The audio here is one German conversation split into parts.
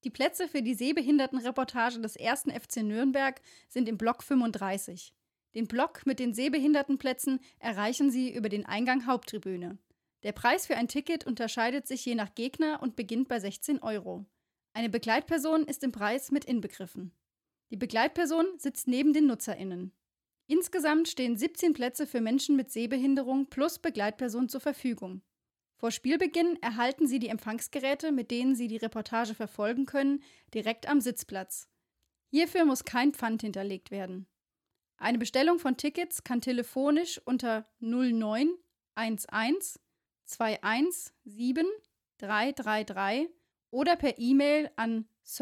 Die Plätze für die Sehbehindertenreportage des 1. FC Nürnberg sind im Block 35. Den Block mit den Sehbehindertenplätzen erreichen Sie über den Eingang Haupttribüne. Der Preis für ein Ticket unterscheidet sich je nach Gegner und beginnt bei 16 €. Eine Begleitperson ist im Preis mit inbegriffen. Die Begleitperson sitzt neben den NutzerInnen. Insgesamt stehen 17 Plätze für Menschen mit Sehbehinderung plus Begleitperson zur Verfügung. Vor Spielbeginn erhalten Sie die Empfangsgeräte, mit denen Sie die Reportage verfolgen können, direkt am Sitzplatz. Hierfür muss kein Pfand hinterlegt werden. Eine Bestellung von Tickets kann telefonisch unter 09 11 217 333 oder per E-Mail an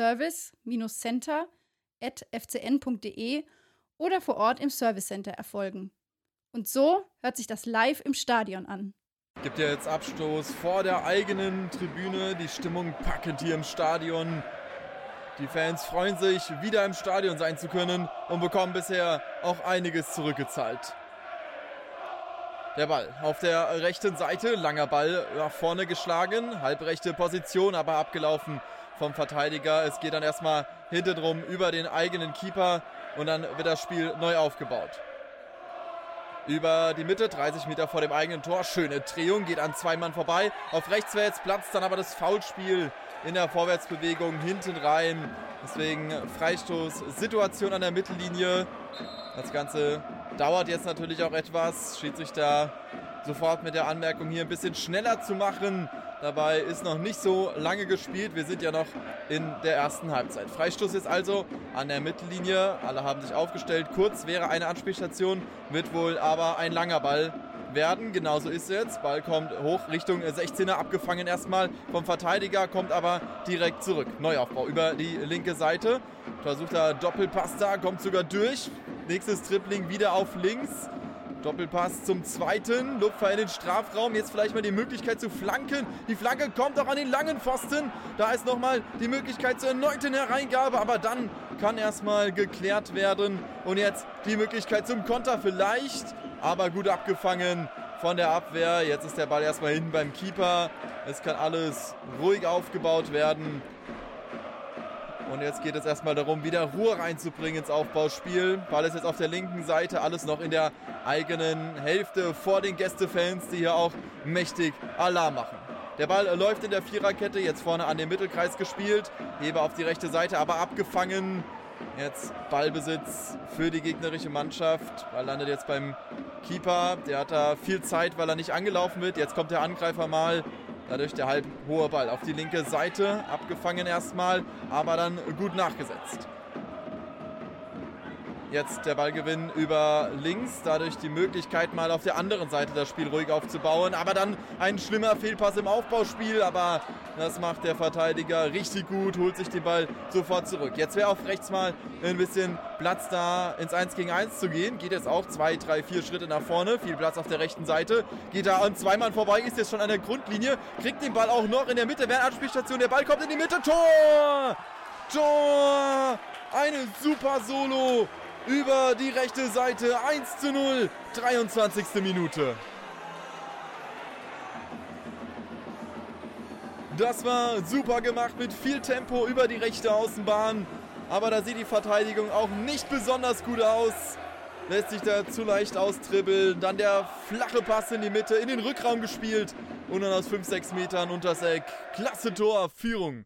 service-center@fcn.de oder vor Ort im Service Center erfolgen. Und so hört sich das live im Stadion an. Gibt ja jetzt Abstoß vor der eigenen Tribüne. Die Stimmung packend hier im Stadion. Die Fans freuen sich, wieder im Stadion sein zu können und bekommen bisher auch einiges zurückgezahlt. Der Ball auf der rechten Seite, langer Ball nach vorne geschlagen, halbrechte Position, aber abgelaufen vom Verteidiger. Es geht dann erstmal hintendrum über den eigenen Keeper und dann wird das Spiel neu aufgebaut. Über die Mitte, 30 Meter vor dem eigenen Tor. Schöne Drehung, geht an zwei Mann vorbei. Auf rechts wäre jetzt Platz, dann aber das Foulspiel in der Vorwärtsbewegung hinten rein. Deswegen Freistoßsituation an der Mittellinie. Das Ganze dauert jetzt natürlich auch etwas. Schiedsrichter sofort mit der Anmerkung hier ein bisschen schneller zu machen. Dabei ist noch nicht so lange gespielt. Wir sind ja noch in der ersten Halbzeit. Freistoß ist also an der Mittellinie. Alle haben sich aufgestellt. Kurz wäre eine Anspielstation, wird wohl aber ein langer Ball werden. Genauso ist es jetzt. Ball kommt hoch Richtung 16er, abgefangen erstmal vom Verteidiger, kommt aber direkt zurück. Neuaufbau über die linke Seite. Versuchter Doppelpass da, kommt sogar durch. Nächstes Dribbling wieder auf links. Doppelpass zum zweiten, Lupfer in den Strafraum, jetzt vielleicht mal die Möglichkeit zu flanken. Die Flanke kommt auch an den langen Pfosten. Da ist nochmal die Möglichkeit zur erneuten Hereingabe, aber dann kann erstmal geklärt werden. Und jetzt die Möglichkeit zum Konter vielleicht, aber gut abgefangen von der Abwehr. Jetzt ist der Ball erstmal hinten beim Keeper. Es kann alles ruhig aufgebaut werden. Und jetzt geht es erstmal darum, wieder Ruhe reinzubringen ins Aufbauspiel. Ball ist jetzt auf der linken Seite, alles noch in der eigenen Hälfte vor den Gästefans, die hier auch mächtig Alarm machen. Der Ball läuft in der Viererkette, jetzt vorne an den Mittelkreis gespielt. Heber auf die rechte Seite, aber abgefangen. Jetzt Ballbesitz für die gegnerische Mannschaft. Ball landet jetzt beim Keeper. Der hat da viel Zeit, weil er nicht angelaufen wird. Jetzt kommt der Angreifer mal. Dadurch der halb hohe Ball auf die linke Seite, abgefangen erstmal, aber dann gut nachgesetzt. Jetzt der Ballgewinn über links, dadurch die Möglichkeit mal auf der anderen Seite das Spiel ruhig aufzubauen, aber dann ein schlimmer Fehlpass im Aufbauspiel, aber das macht der Verteidiger richtig gut, holt sich den Ball sofort zurück. Jetzt wäre auf rechts mal ein bisschen Platz da, ins 1 gegen 1 zu gehen, geht jetzt auch 2, 3, 4 Schritte nach vorne, viel Platz auf der rechten Seite, geht da an zwei Mann vorbei, ist jetzt schon an der Grundlinie, kriegt den Ball auch noch in der Mitte, wäre Anspielstation, der Ball kommt in die Mitte, Tor! Tor! Eine super Solo! Über die rechte Seite, 1:0, 23. Minute. Das war super gemacht mit viel Tempo über die rechte Außenbahn. Aber da sieht die Verteidigung auch nicht besonders gut aus. Lässt sich da zu leicht austribbeln. Dann der flache Pass in die Mitte, in den Rückraum gespielt. Und dann aus 5, 6 Metern unters Eck. Klasse Tor, Führung.